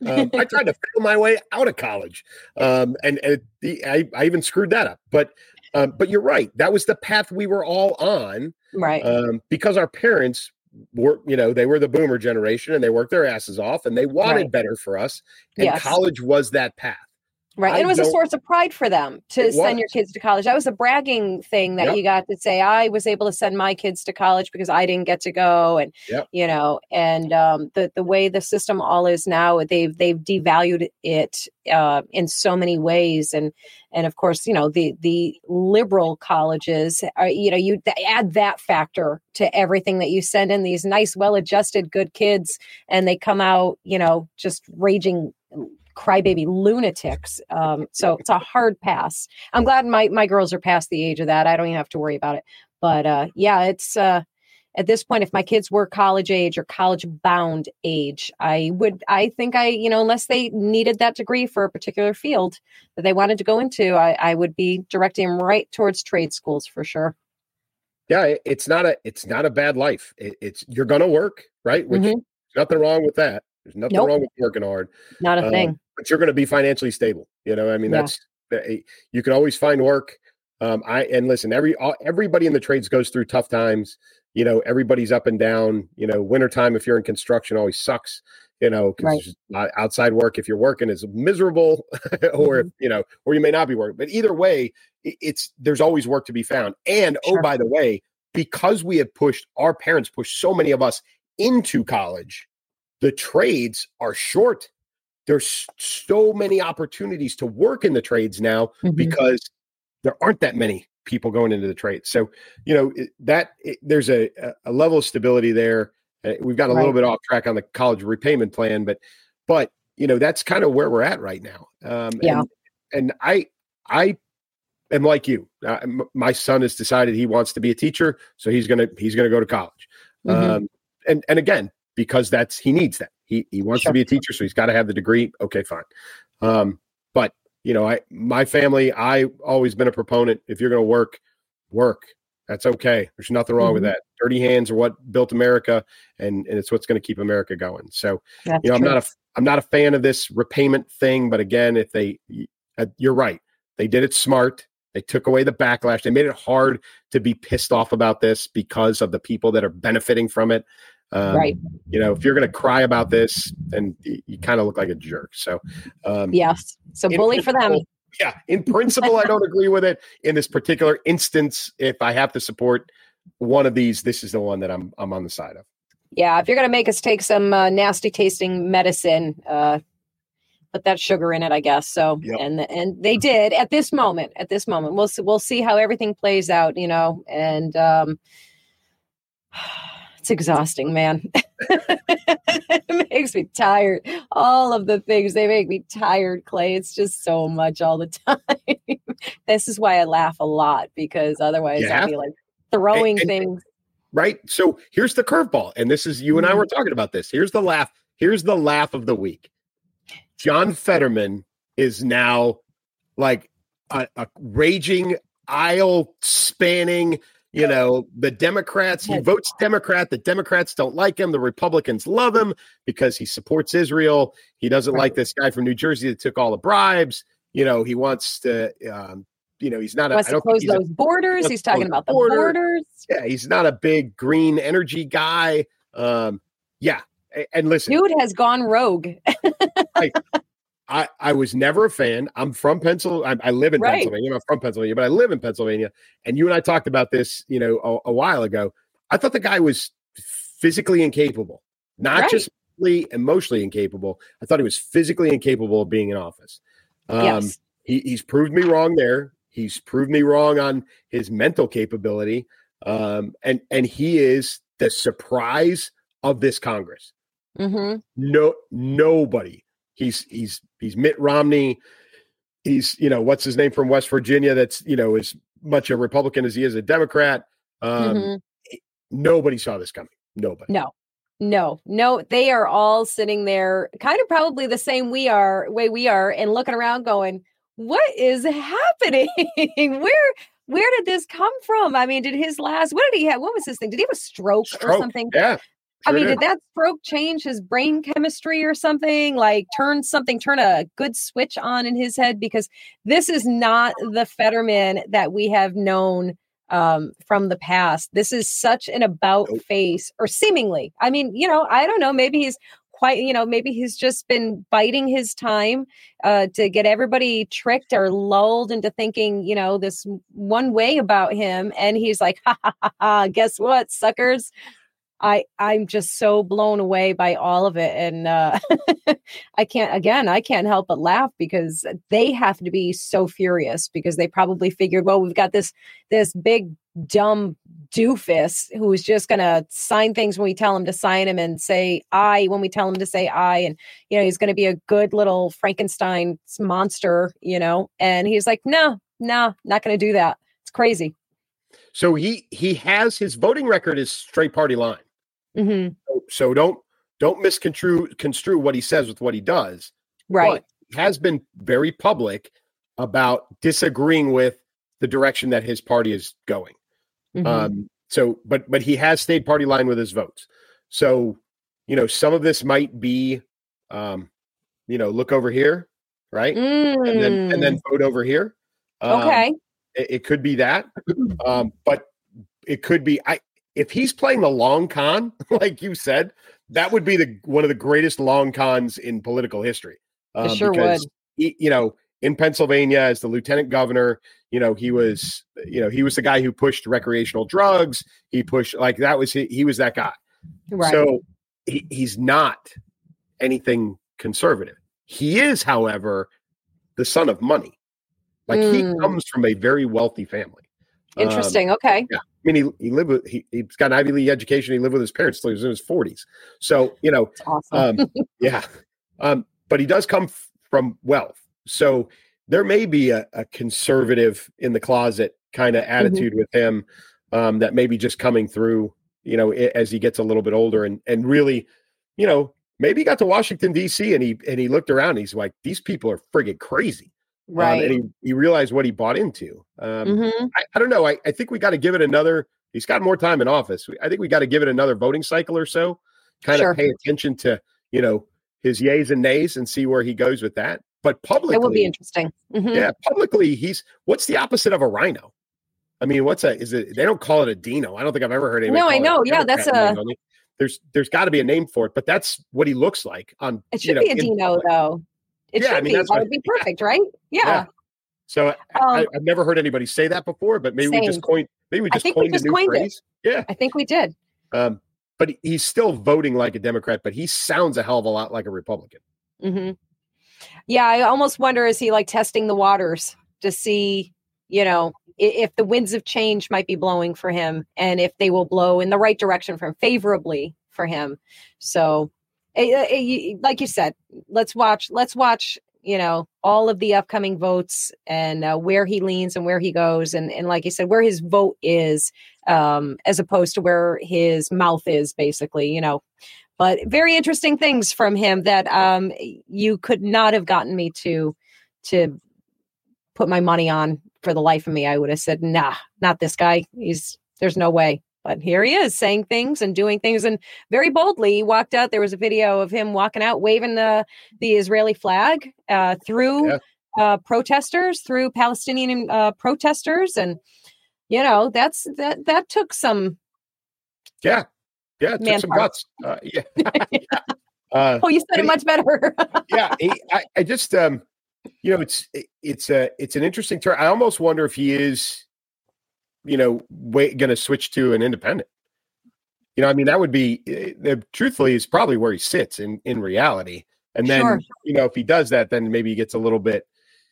Um, I tried to fail my way out of college, um, and, and the, I, I even screwed that up. But um, but you're right. That was the path we were all on, right? Um, because our parents were, you know, they were the boomer generation, and they worked their asses off, and they wanted Right. better for us. And Yes. college was that path. Right. I And it was a don't- source of pride for them to It send your was. kids to college. That was a bragging thing that Yep. you got to say, I was able to send my kids to college because I didn't get to go. And, Yep. you know, and um, the, the way the system all is now, they've, they've devalued it uh, in so many ways. And, and of course, you know, the, the liberal colleges are, you know, you th- add that factor to everything that you send in these nice, well-adjusted, good kids, and they come out, you know, just raging crybaby lunatics. Um, so it's a hard pass. I'm glad my, my girls are past the age of that. I don't even have to worry about it. But uh, yeah, it's uh, at this point, if my kids were college age or college bound age, I would, I think I, you know, unless they needed that degree for a particular field that they wanted to go into, I, I would be directing them right towards trade schools for sure. Yeah, it- it's not a it's not a bad life. It, it's you're gonna work, right? Which Mhm. there's nothing wrong with that. There's nothing Nope. wrong with working hard. Not a Uh, thing. but you're going to be financially stable. You know, I mean, Yeah. that's that- you can always find work. Um, I and listen, every all, everybody in the trades goes through tough times. You know, everybody's up and down. You know, wintertime if you're in construction always sucks. You know, because outside work, if you're working, is miserable, or if, you know, or you may not be working. But either way, it, it's there's always work to be found. And Sure. oh, by the way, because we have pushed our parents pushed so many of us into college, the trades are short. There's so many opportunities to work in the trades now Mhm. because there aren't that many people going into the trades. So, you know, it, that it, there's a, a level of stability there. Uh, we've got a little Right. bit off track on the college repayment plan, but, but, you know, that's kind of where we're at right now. Um, Yeah. And, and I, I am like you. Uh, m- my son has decided he wants to be a teacher, so he's gonna he's gonna go to college. Mhm. Um, and and again, because that's he needs that. He he wants Sure. to be a teacher, so he's got to have the degree. Okay, fine. Um, but you know, I my family, I always been a proponent. If you're going to work, work. That's okay. There's nothing wrong with Mhm. that. Dirty hands are what built America, and and it's what's going to keep America going. So That's you know, I'm true. not a I'm not a fan of this repayment thing. But again, if they, uh, you're right, they did it smart. They took away the backlash. They made it hard to be pissed off about this because of the people that are benefiting from it. Um, Right. You know, if you're going to cry about this, then you, you kind of look like a jerk. So, um, Yes. So in bully for them. principle- Yeah, in principle, I don't agree with it. In this particular instance, if I have to support one of these, this is the one that I'm I'm on the side of. Yeah, if you're going to make us take some uh, nasty tasting medicine, uh, put that sugar in it, I guess. So, Yep. and and they did at this moment. At this moment, we'll see, we'll see how everything plays out, you know. And um, it's exhausting, man. It makes me tired. All of the things, they make me tired, Clay. It's just so much all the time. This is why I laugh a lot, because otherwise You I'll have be like throwing and- things. Right. So here's the curveball. And this is you and I Mhm. were talking about this. Here's the laugh. Here's the laugh of the week. John Fetterman is now like a, a raging, aisle spanning, you know, the Democrats, he Yes. votes Democrat. The Democrats don't like him. The Republicans love him because he supports Israel. He doesn't Right. like this guy from New Jersey that took all the bribes. You know, he wants to, um, you know, he's not a, Wants I to don't think close he's a those borders. wants He's to close talking about the border. borders. Yeah, he's not a big green energy guy. Um, yeah, a- and listen, Dude has gone rogue. I, I was never a fan. I'm from Pennsylvania. I, I live in Right. Pennsylvania. I'm from Pennsylvania, but I live in Pennsylvania. And you and I talked about this, you know, a, a while ago. I thought the guy was physically incapable, not Right. just mentally, emotionally incapable. I thought he was physically incapable of being in office. Um, Yes. he, he's proved me wrong there. He's proved me wrong on his mental capability. Um, and, and he is the surprise of this Congress. Mm-hmm. No, nobody. He's he's he's Mitt Romney. He's, you know, what's his name from West Virginia? That's, you know, as much a Republican as he is a Democrat. Um, Mhm. Nobody saw this coming. Nobody. No, no, no. They are all sitting there, kind of probably the same we are, way we are, and looking around, going, "What is happening? Where, where did this come from? I mean, did his last? What did he have? What was his thing? Did he have a stroke, or Stroke. something? Yeah. I Sure mean, did. did that stroke change his brain chemistry or something? Like turn something, turn a good switch on in his head? Because this is not the Fetterman that we have known um, from the past. This is such an about Nope. face, or seemingly. I mean, you know, I don't know. Maybe he's quite, you know, maybe he's just been biding his time uh, to get everybody tricked or lulled into thinking, you know, this one way about him. And he's like, ha ha ha ha, guess what, suckers? I, I'm just so blown away by all of it. And uh, I can't, again, I can't help but laugh because they have to be so furious because they probably figured, well, we've got this, this big dumb doofus who's just going to sign things when we tell him to sign them and say I when we tell him to say I. And, you know, he's going to be a good little Frankenstein monster, you know, and he's like, no, no, not going to do that. It's crazy. So he he has his voting record is straight party line. Mm-hmm. So, so don't don't misconstrue construe what he says with what he does. Right. But he has been very public about disagreeing with the direction that his party is going. Mm-hmm. Um, so, but but he has stayed party line with his votes. So, you know, some of this might be, um, you know, look over here, right, Mm. and then and then vote over here. Um, Okay. It, it could be that, um, but it could be I. If he's playing the long con, like you said, that would be the one of the greatest long cons in political history. Um, It sure because would. He, you know, in Pennsylvania as the lieutenant governor, you know, he was, you know, he was the guy who pushed recreational drugs. He pushed like that was he, he was that guy. Right. So he, he's not anything conservative. He is, however, the son of money. Like he Mm. comes from a very wealthy family. Interesting. Um, Okay. yeah. I mean, he, he lived with, he, he's got an Ivy League education. He lived with his parents till he was in his forties. So, you know, That's awesome. um, yeah. Um, but he does come f- from wealth. So there may be a, a conservative in the closet kind of attitude with him um, that may be just coming through, you know, i- as he gets a little bit older and, and really, you know, maybe he got to Washington, D C and he, and he looked around and he's like, these people are friggin' crazy. Right. Um, and he, he realized what he bought into. Um, Mhm. I, I don't know. I, I think we got to give it another. He's got more time in office. I think we got to give it another voting cycle or so. Kind Sure. of pay attention to, you know, his yays and nays and see where he goes with that. But publicly, It will be interesting. Mhm. yeah, publicly, he's what's the opposite of a rhino? I mean, what's a is it? They don't call it a Dino. I don't think I've ever heard anybody. No, I call it know. Yeah, that's Democrat a- name. There's there's got to be a name for it, but that's what he looks like on. It you should know, be a in Dino, public. though. It Yeah, I should mean, be. that's That what- would be perfect, right? Yeah. Yeah. So I, I, Um, I've never heard anybody say that before, but maybe we Same. just coined. Maybe we I just think we coined just a new coined it. phrase. Yeah. I think we did. Um, but he- he's still voting like a Democrat, but he sounds a hell of a lot like a Republican. Hmm. Yeah, I almost wonder, is he like testing the waters to see, you know, i- if the winds of change might be blowing for him and if they will blow in the right direction for him, favorably for him. So, eh, eh, eh, like you said, let's watch, let's watch, you know, all of the upcoming votes and uh, where he leans and where he goes. And, and like you said, where his vote is, um, as opposed to where his mouth is, basically, you know. But very interesting things from him that um, you could not have gotten me to to put my money on for the life of me. I would have said, nah, not this guy. He's there's no way. But here he is saying things and doing things, and very boldly he walked out. There was a video of him walking out, waving the the Israeli flag uh, through Yeah. uh, protesters, through Palestinian uh, protesters, and you know that's that that took some. Yeah. Yeah. It took Man some parts. guts. Uh, yeah. uh, Oh, you said it Any- much better. yeah. He, I, I just, um, you know, it's, it's a, it's an interesting turn. I almost wonder if he is, you know, going to switch to an independent. You know, I mean, that would be, uh, truthfully, is probably where he sits in, in reality. And then, Sure. you know, if he does that, then maybe he gets a little bit,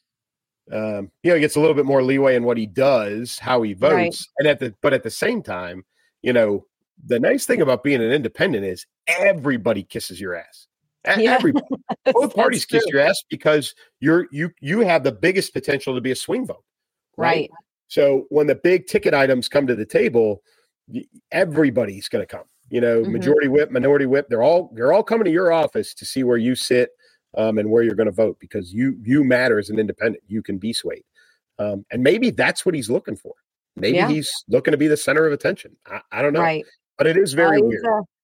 um, you know, he gets a little bit more leeway in what he does, how he votes. Right. And at the, but at the same time, you know, the nice thing about being an independent is everybody kisses your ass. E- Yeah. Everybody, both That's parties kiss true. your ass because you're, you, you have the biggest potential to be a swing vote. Right. So when the big ticket items come to the table, y- everybody's going to come. You know, Mhm. majority whip, minority whip. They're all they're all coming to your office to see where you sit um, and where you're going to vote because you you matter as an independent. You can be swayed, um, and maybe that's what he's looking for. Maybe Yeah. he's looking to be the center of attention. I, I don't know, Right. but it is very Uh, he's weird. a-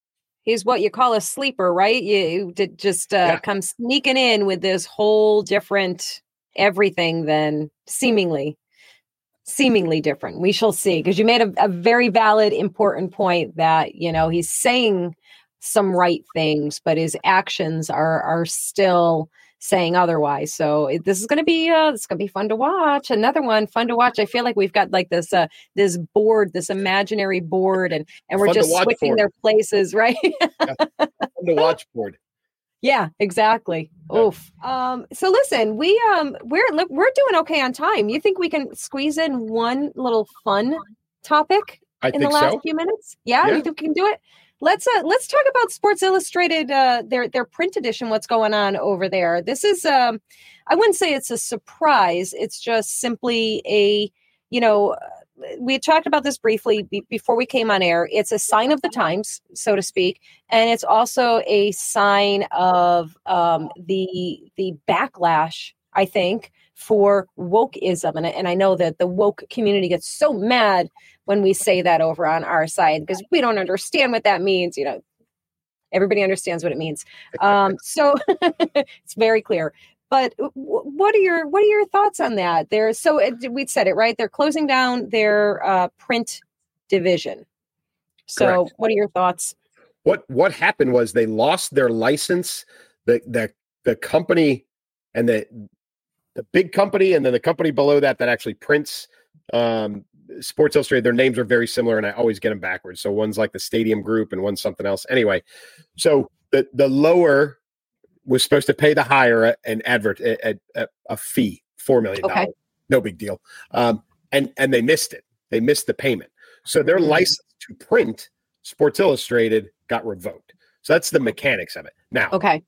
he's what you call a sleeper, right? You, you did just uh, Yeah. come sneaking in with this whole different everything than seemingly, seemingly different. We shall see. Because you made a, a very valid, important point that, you know, he's saying some right things, but his actions are are still saying otherwise. So it, this is going to be uh, it's going to be fun to watch. Another one fun to watch. I feel like we've got like this uh, this board, this imaginary board, and and we're Fun to just watch switching board. their places, right? Yeah. On the watch board. Yeah, exactly. Yeah. Oof. Um, so listen, we um we're look, we're doing okay on time. You think we can squeeze in one little fun topic I in the think last so. few minutes? Yeah, Yeah. you think we can do it? Let's uh let's talk about Sports Illustrated, uh their their print edition, what's going on over there. This is um I wouldn't say it's a surprise, it's just simply a, you know, we had talked about this briefly be- before we came on air. It's a sign of the times, so to speak, and it's also a sign of um, the the backlash, I think, for wokeism. And, I- and I know that the woke community gets so mad when we say that over on our side because we don't understand what that means. You know, everybody understands what it means. Um, so it's very clear. But w- what are your what are your thoughts on that? There, so it, we said it right. They're closing down their uh, print division. So, Correct. what are your thoughts? What what happened was they lost their license. The the the company and the the big company and then the company below that that actually prints um, Sports Illustrated. Their names are very similar, and I always get them backwards. So one's like the Stadium Group, and one's something else. Anyway, so the the lower was supposed to pay the higher an advert a, a, a fee, four million dollars. Okay. No big deal. Um, and and they missed it. They missed the payment. So their Mhm. license to print Sports Illustrated got revoked. So that's the mechanics of it. Now, Okay.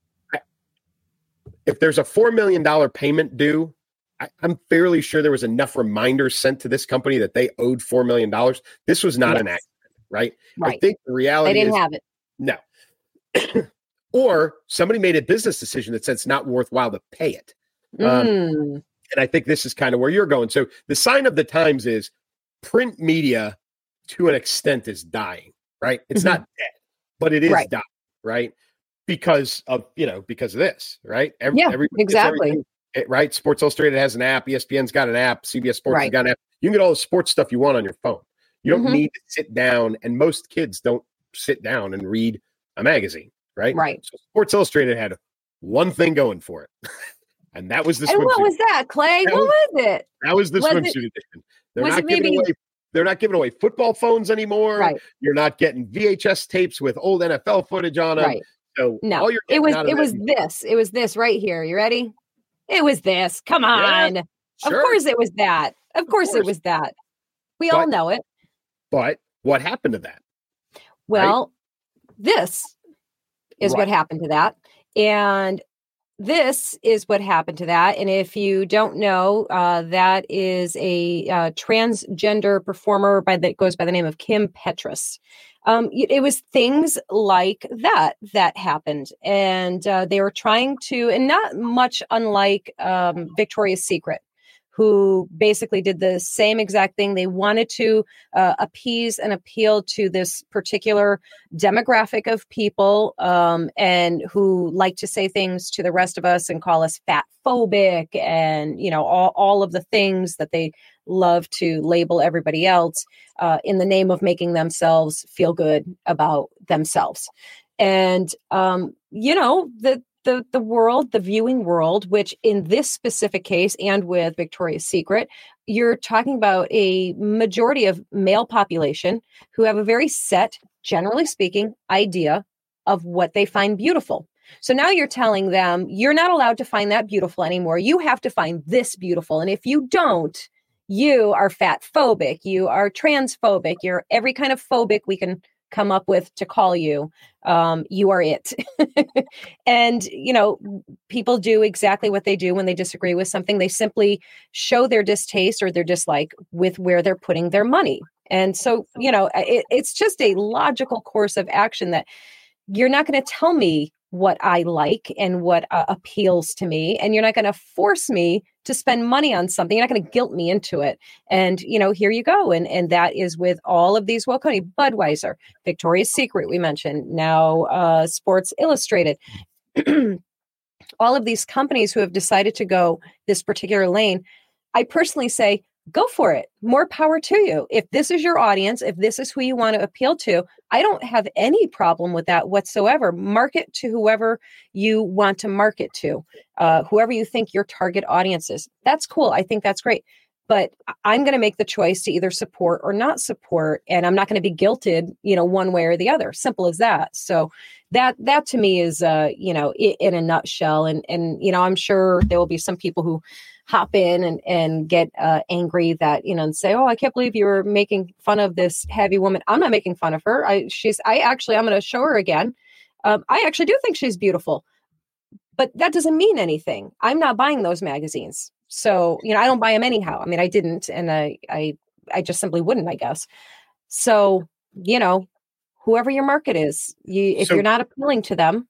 if there's a four million dollars payment due, I, I'm fairly sure there was enough reminders sent to this company that they owed four million dollars. This was not Yes. an accident, right? Right. I think the They reality didn't is have it. no. Or somebody made a business decision that said it's not worthwhile to pay it. Um, Mm. And I think this is kind of where you're going. So the sign of the times is print media to an extent is dying, right? It's Mhm. not dead, but it is Right. dying, right? Because of, you know, because of this, right? Every, Yeah, everybody gets exactly. everything, eh, right? Sports Illustrated has an app. E S P N's got an app. C B S Sports has Right. got an app. You can get all the sports stuff you want on your phone. You don't Mhm. need to sit down. And most kids don't sit down and read a magazine, right? Right. So Sports Illustrated had one thing going for it. And that was the And what swimsuit. was that, Clay? That what was- was it? That was the Was swimsuit it- edition. They're was not it giving maybe- away. They're not giving away football phones anymore. Right. You're not getting V H S tapes with old N F L footage on them. Right. So No, all you're it getting was out of it was that- this. It was this right here. You ready? It was this. Come on. Of Sure, course it was that. Of course it course. was that. We all But- know it. But what happened to that? Well, this is what Right. happened to that. And this is what happened to that. And if you don't know, uh, that is a uh, transgender performer by that goes by the name of Kim Petras. Um, it, it was things like that that happened, and uh, they were trying to, and not much unlike um, Victoria's Secret, who basically did the same exact thing. They wanted to uh, appease and appeal to this particular demographic of people um, and who like to say things to the rest of us and call us fat phobic and, you know, all, all of the things that they love to label everybody else uh, in the name of making themselves feel good about themselves. And, um, you know, the, the, the world, the viewing world, which in this specific case and with Victoria's Secret, you're talking about a majority of male population who have a very set, generally speaking, idea of what they find beautiful. So now you're telling them you're not allowed to find that beautiful anymore. You have to find this beautiful. And if you don't, you are fat phobic, you are transphobic, you're every kind of phobic we can come up with to call you. Um, you are it. And, you know, people do exactly what they do when they disagree with something. They simply show their distaste or their dislike with where they're putting their money. And so, you know, it, it's just a logical course of action that you're not going to tell me what I like and what uh, appeals to me. And you're not going to force me to spend money on something. You're not going to guilt me into it. And, you know, here you go. And and that is with all of these well company, Budweiser, Victoria's Secret, we mentioned, now uh, Sports Illustrated. All of these companies who have decided to go this particular lane, I personally say, go for it. More power to you. If this is your audience, if this is who you want to appeal to, I don't have any problem with that whatsoever. Market to whoever you want to market to, uh, whoever you think your target audience is. That's cool. I think that's great. But I'm going to make the choice to either support or not support, and I'm not going to be guilted, you know, one way or the other. Simple as that. So that that to me is, uh, you know, in, in a nutshell. And and you know, I'm sure there will be some people who hop in and and get uh, angry that, you know, and say, oh, I can't believe you were making fun of this heavy woman. I'm not making fun of her. I she's I actually I'm going to show her again. Um, I actually do think she's beautiful, but that doesn't mean anything. I'm not buying those magazines. So, you know, I don't buy them anyhow. I mean, I didn't, and I, I, I just simply wouldn't, I guess. So, you know, whoever your market is, you, if so, you're not appealing to them.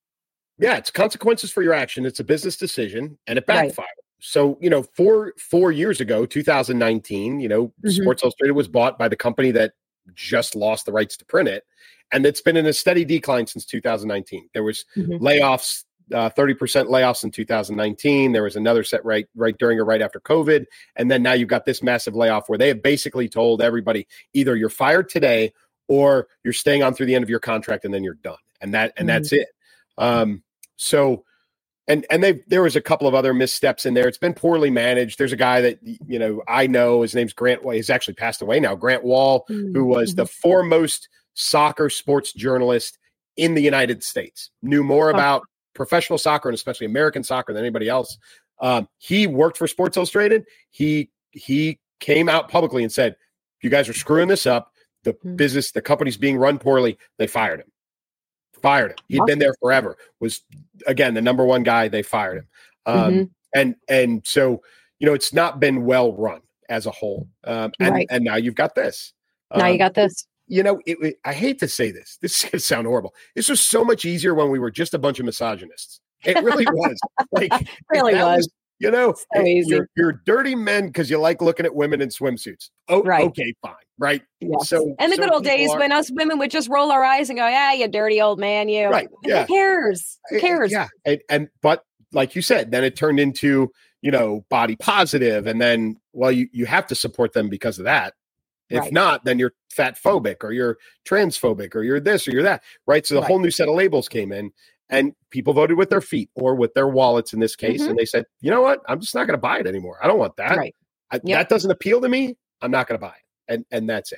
Yeah. It's consequences for your action. It's a business decision and it backfired. Right. So, you know, four, four years ago, two thousand nineteen, you know, mm-hmm. Sports Illustrated was bought by the company that just lost the rights to print it. And it's been in a steady decline since two thousand nineteen. There was mm-hmm. layoffs. Uh, thirty percent layoffs in two thousand nineteen. There was another set right right during or right after COVID. And then now you've got this massive layoff where they have basically told everybody either you're fired today or you're staying on through the end of your contract and then you're done. And that and mm-hmm. that's it. Um, so and and they there was a couple of other missteps in there. It's been poorly managed. There's a guy that, you know, I know, his name's Grant Wall. He's actually passed away now. Grant Wall, mm-hmm. who was the foremost soccer sports journalist in the United States, knew more about professional soccer and especially American soccer than anybody else. Um, he worked for Sports Illustrated. He he came out publicly and said, you guys are screwing this up. The mm-hmm. business, the company's being run poorly. They fired him. Fired him. He'd awesome. been there forever. Was, again, the number one guy. They fired him. Um, mm-hmm. And and so, you know, it's not been well run as a whole. Um, and, right. and now you've got this. Now um, you got this. You know, it, it, I hate to say this. This is going to sound horrible. This was so much easier when we were just a bunch of misogynists. It really was. Like, it really was. was. You know, so it, you're, you're dirty men because you like looking at women in swimsuits. Oh, right. Okay, fine. Right. Yes. So, and the so good old days are, when us women would just roll our eyes and go, yeah, you dirty old man, you. Right. Yeah. Who cares? Who cares? Yeah. And, and, but like you said, then it turned into, you know, body positive. And then, well, you, you have to support them because of that. If right. not, then you're fat phobic or you're transphobic or you're this or you're that, right? So the right. whole new set of labels came in and people voted with their feet or with their wallets in this case. Mm-hmm. And they said, you know what? I'm just not going to buy it anymore. I don't want that. Right. I, yep. That doesn't appeal to me. I'm not going to buy it. And and that's it.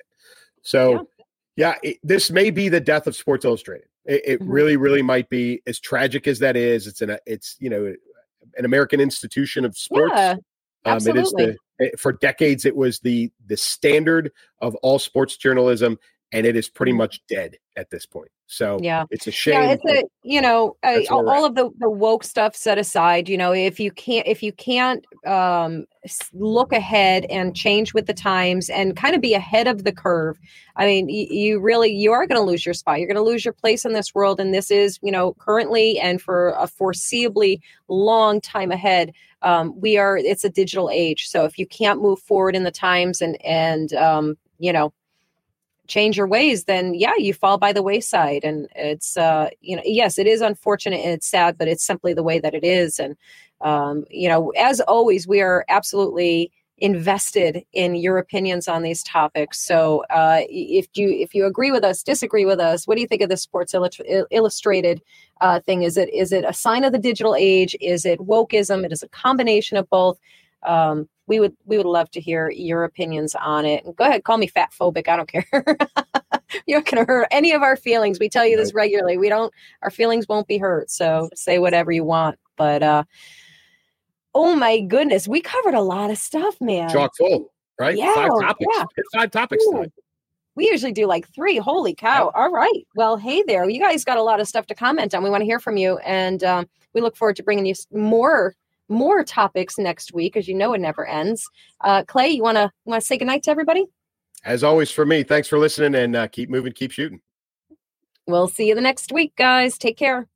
So, yeah, yeah it, this may be the death of Sports Illustrated. It, it mm-hmm. really, really might be, as tragic as that is. It's an, it's, you know, an American institution of sports. Yeah, absolutely. Um, it is the, for decades, it was the the standard of all sports journalism, and it is pretty much dead at this point. So yeah, it's a shame. Yeah, it's a, you know, uh, all, all of the, the woke stuff set aside, you know, if you can't if you can't um, look ahead and change with the times and kind of be ahead of the curve, I mean, you, you really you are going to lose your spot. You're going to lose your place in this world, and this is, you know, currently and for a foreseeably long time ahead. Um, we are, it's a digital age. So if you can't move forward in the times and, and, um, you know, change your ways, then yeah, you fall by the wayside. And it's, uh, you know, yes, it is unfortunate and it's sad, but it's simply the way that it is. And, um, you know, as always, we are absolutely invested in your opinions on these topics. So uh, if you if you agree with us, disagree with us, what do you think of the Sports Illustrated uh, thing? Is it is it a sign of the digital age? Is it wokeism? It is a combination of both. Um, we would we would love to hear your opinions on it. And go ahead, call me fat phobic. I don't care. You're not going to hurt any of our feelings. We tell you this regularly. We don't. Our feelings won't be hurt. So say whatever you want. But uh, oh my goodness, we covered a lot of stuff, man. Chock full, right? Yeah, five topics. Yeah. Hit five topics tonight. We usually do like three. Holy cow. Yeah. All right. Well, hey there. You guys got a lot of stuff to comment on. We want to hear from you. And um, we look forward to bringing you more more topics next week, as you know it never ends. Uh, Clay, you want to want to say goodnight to everybody? As always for me, thanks for listening and uh, keep moving, keep shooting. We'll see you the next week, guys. Take care.